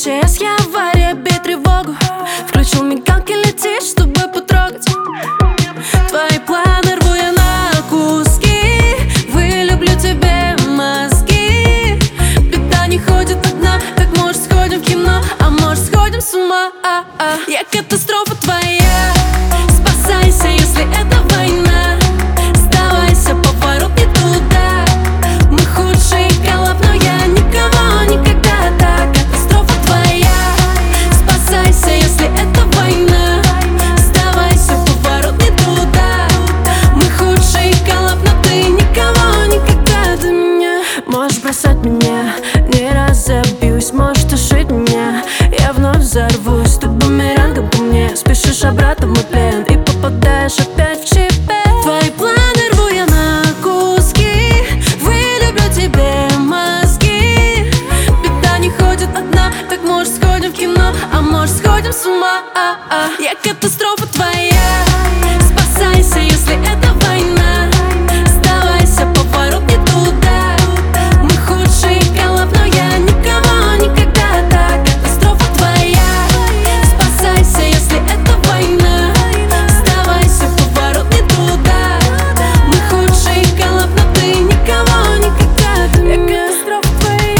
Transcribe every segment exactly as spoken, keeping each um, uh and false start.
МЧС, я авария, бей тревогу. Включил мигалки, летишь, чтобы потрогать. Твои планы рву я на куски. Вылюблю тебе мозги. Беда не ходит одна, так может сходим в кино, а может сходим с ума. а -а. Я катастрофа твоя. Спасайся, если это война. Сдавайся, поворот не туда. Мы худший коллаб, но я никого никогда так. Катастрофа твоя. Спасайся, если это война. Сдавайся, поворот не туда. Мы худший коллаб, но ты никого никогда до меня. Можешь бросать меня, не разобьюсь. Можешь тушить меня, я вновь взорвусь. Ты бумерангом по мне спешишь обратно в мой плен и попадаешь опять в ЧП. Твои планы рву я на куски. Вылюблю тебе мозги. Беда не ходит одна, так может сходим в кино, а может сходим с ума. а -а. Я катастрофа твоя. Спасайся, если это война. Сдавайся, поворот не туда. Мы худший коллаб, но я никого никогда так. Катастрофа твоя. Спасайся, если это война. Сдавайся, поворот не туда. Мы худший коллаб, но ты никого никогда до меня. Катастрофа твоя.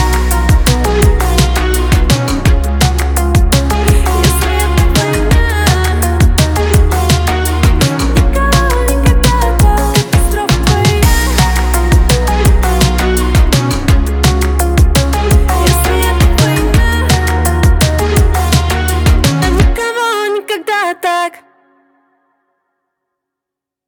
Если это война. Никого никогда так. Катастрофа твоя. Если это война. Никого никогда так.